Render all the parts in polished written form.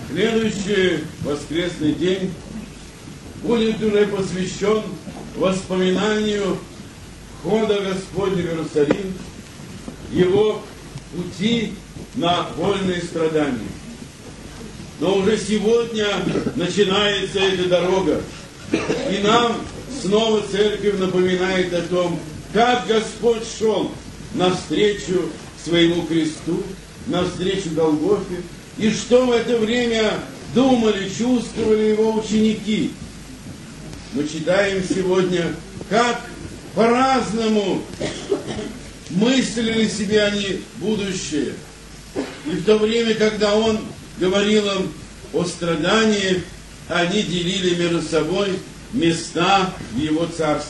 Следующий воскресный день будет уже посвящен воспоминанию входа Господня в Иерусалим, Его пути на вольные страдания. Но уже сегодня начинается эта дорога, и нам снова Церковь напоминает о том, как Господь шел навстречу своему кресту, навстречу Голгофе, и что в это время думали, чувствовали Его ученики. Мы читаем сегодня, как по-разному мыслили себе они будущее. И в то время, когда Он говорил им о страдании, они делили между собой места в Его Царстве.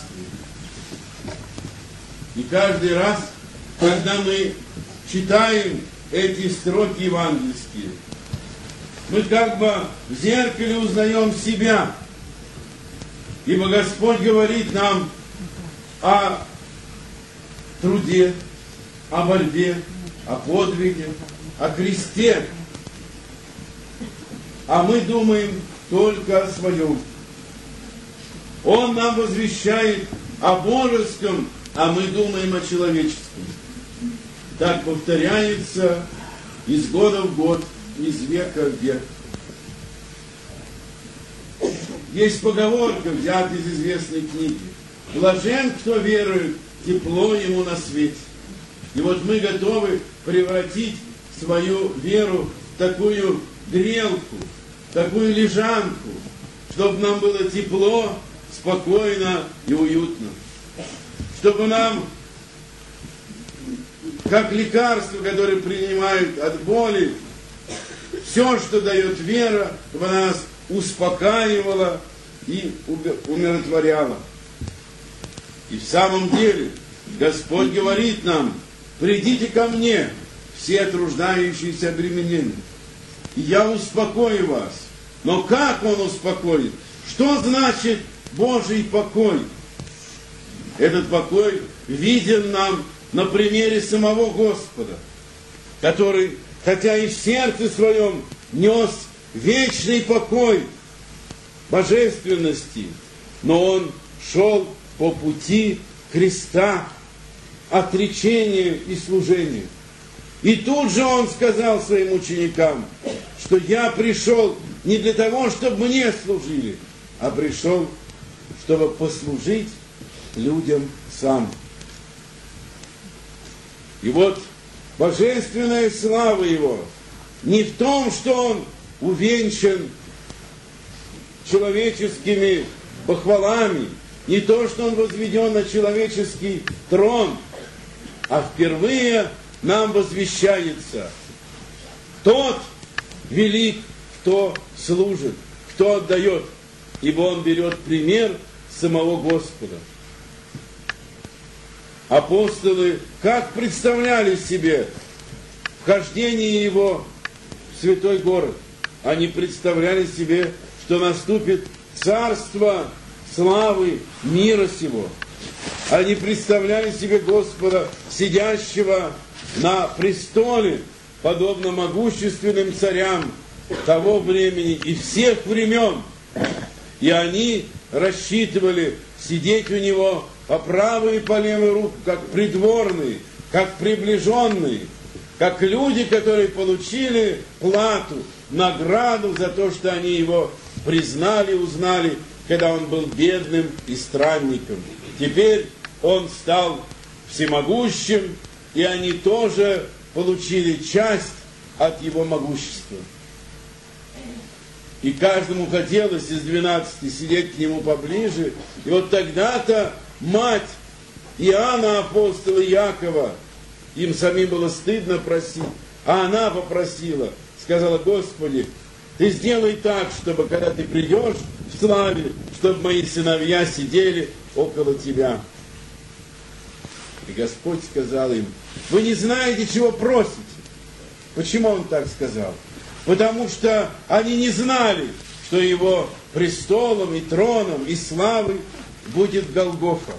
И каждый раз, когда мы читаем эти строки евангельские, мы как бы в зеркале узнаем себя. Ибо Господь говорит нам о труде, о борьбе, о подвиге, о кресте. А мы думаем только о своем. Он нам возвещает о божеском, а мы думаем о человеческом. Так повторяется из года в год, из века в век. Есть поговорка, взята из известной книги: «Блажен, кто верует, тепло ему на свете». И вот мы готовы превратить свою веру в такую грелку, такую лежанку, чтобы нам было тепло, спокойно и уютно. Чтобы нам, как лекарство, которое принимают от боли, все, что дает вера, чтобы она нас успокаивала и умиротворяла. И в самом деле Господь говорит нам: придите ко мне, все труждающиеся обремененные, и я успокою вас. Но как Он успокоит? Что значит Божий покой? Этот покой виден нам на примере самого Господа, который, хотя и в сердце своем нес вечный покой божественности, но Он шел по пути креста, отречения и служения. И тут же Он сказал своим ученикам, что я пришел не для того, чтобы мне служили, а пришел, чтобы послужить людям сам. И вот божественная слава Его не в том, что Он увенчан человеческими похвалами, не то, что Он возведен на человеческий трон, а впервые нам возвещается: тот велик, кто служит, кто отдает, ибо Он берет пример самого Господа. Апостолы как представляли себе вхождение Его в святой город? Они представляли себе, что наступит царство славы мира сего. Они представляли себе Господа, сидящего на престоле, подобно могущественным царям того времени и всех времен. И они рассчитывали сидеть у Него по правую и по левую руку, как придворные, как приближенные, как люди, которые получили плату, награду за то, что они Его признали, узнали, когда Он был бедным и странником. Теперь Он стал всемогущим, и они тоже получили часть от Его могущества. И каждому хотелось из 12 сидеть к Нему поближе. И вот тогда-то мать Иоанна апостола Якова, им самим было стыдно просить, а она попросила, сказала: Господи, Ты сделай так, чтобы когда Ты придешь в славе, чтобы мои сыновья сидели около Тебя. И Господь сказал им: вы не знаете, чего просите. Почему Он так сказал? Потому что они не знали, что Его престолом и троном и славой будет Голгофа.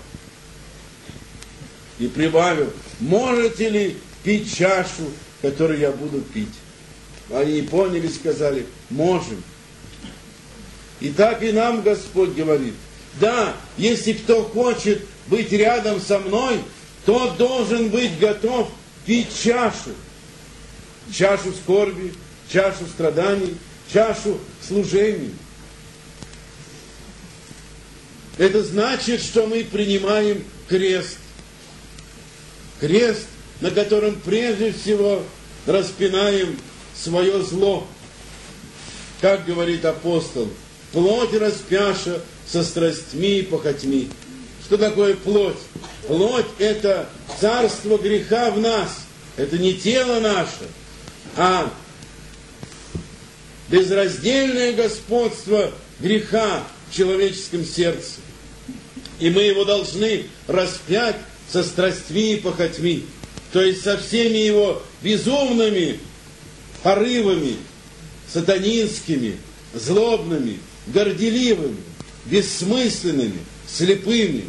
И прибавил: можете ли пить чашу, которую я буду пить? Они не поняли, сказали: можем. И так и нам Господь говорит: да, если кто хочет быть рядом со мной, тот должен быть готов пить чашу. Чашу скорби, чашу страданий, чашу служения. Это значит, что мы принимаем крест. Крест, на котором прежде всего распинаем свое зло. Как говорит апостол: плоть распяша со страстьми и похотьми. Что такое плоть? Плоть – это царство греха в нас. Это не тело наше, а безраздельное господство греха в человеческом сердце. И мы его должны распять со страстьми и похотьми, то есть со всеми его безумными порывами, сатанинскими, злобными, горделивыми, бессмысленными, слепыми.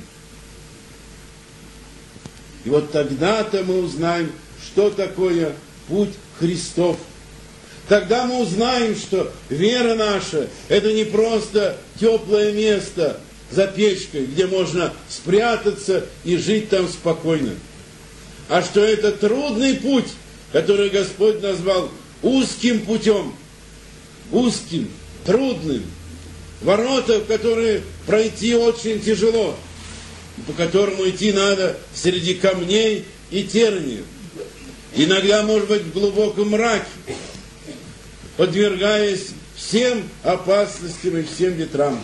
И вот тогда-то мы узнаем, что такое путь Христов. Тогда мы узнаем, что вера наша – это не просто теплое место за печкой, где можно спрятаться и жить там спокойно, а что это трудный путь, который Господь назвал узким путем, узким, трудным, ворота, в которые пройти очень тяжело, по которому идти надо среди камней и терниев, иногда, может быть, в глубоком мраке, подвергаясь всем опасностям и всем ветрам.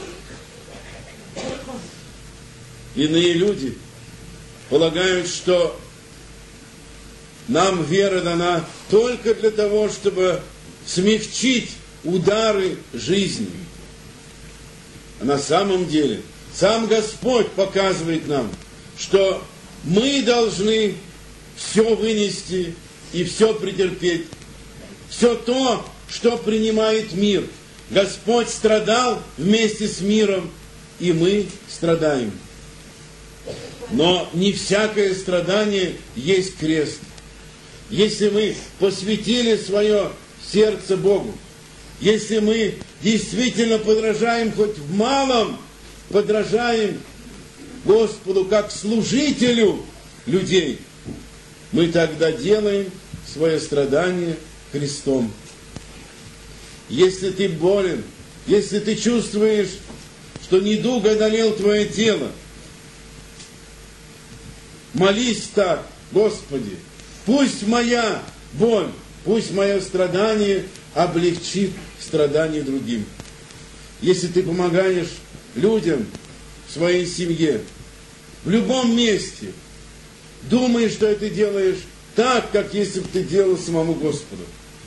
Иные люди полагают, что нам вера дана только для того, чтобы смягчить удары жизни. А на самом деле сам Господь показывает нам, что мы должны все вынести и все претерпеть. Все то, что принимает мир. Господь страдал вместе с миром, и мы страдаем. Но не всякое страдание есть крест. Если мы посвятили свое сердце Богу, если мы действительно подражаем хоть в малом, подражаем Господу как служителю людей, мы тогда делаем свое страдание крестом. Если ты болен, если ты чувствуешь, что недуг одолел твое тело, молись так: Господи, пусть моя боль, пусть мое страдание облегчит страдания другим. Если ты помогаешь людям в своей семье, в любом месте, думай, что ты делаешь так, как если бы ты делал самому Господу.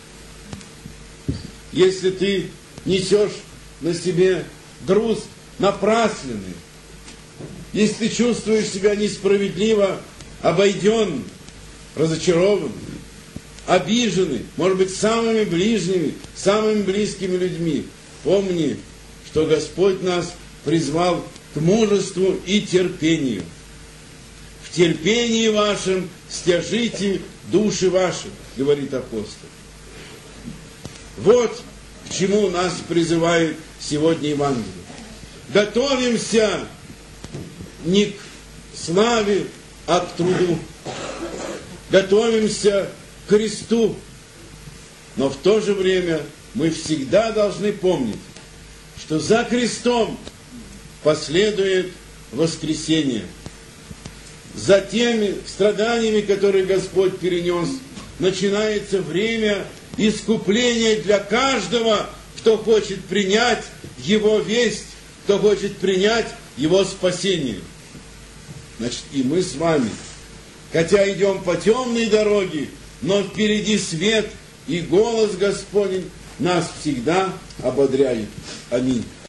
Если ты несешь на себе груз напрасленный, если ты чувствуешь себя несправедливо обойденным, разочарованным, обиженным, может быть, самыми ближними, самыми близкими людьми, помни, что Господь нас призвал к мужеству и терпению. В терпении вашем стяжите души ваши, говорит апостол. Вот к чему нас призывает сегодня Евангелие. Готовимся не к славе, а к труду. Готовимся к кресту. Но в то же время мы всегда должны помнить, что за крестом последует воскресение. За теми страданиями, которые Господь перенес, начинается время искупления для каждого, кто хочет принять Его весть, кто хочет принять Его спасение. Значит, и мы с вами, хотя идем по темной дороге, но впереди свет, и голос Господень нас всегда ободряет. Аминь.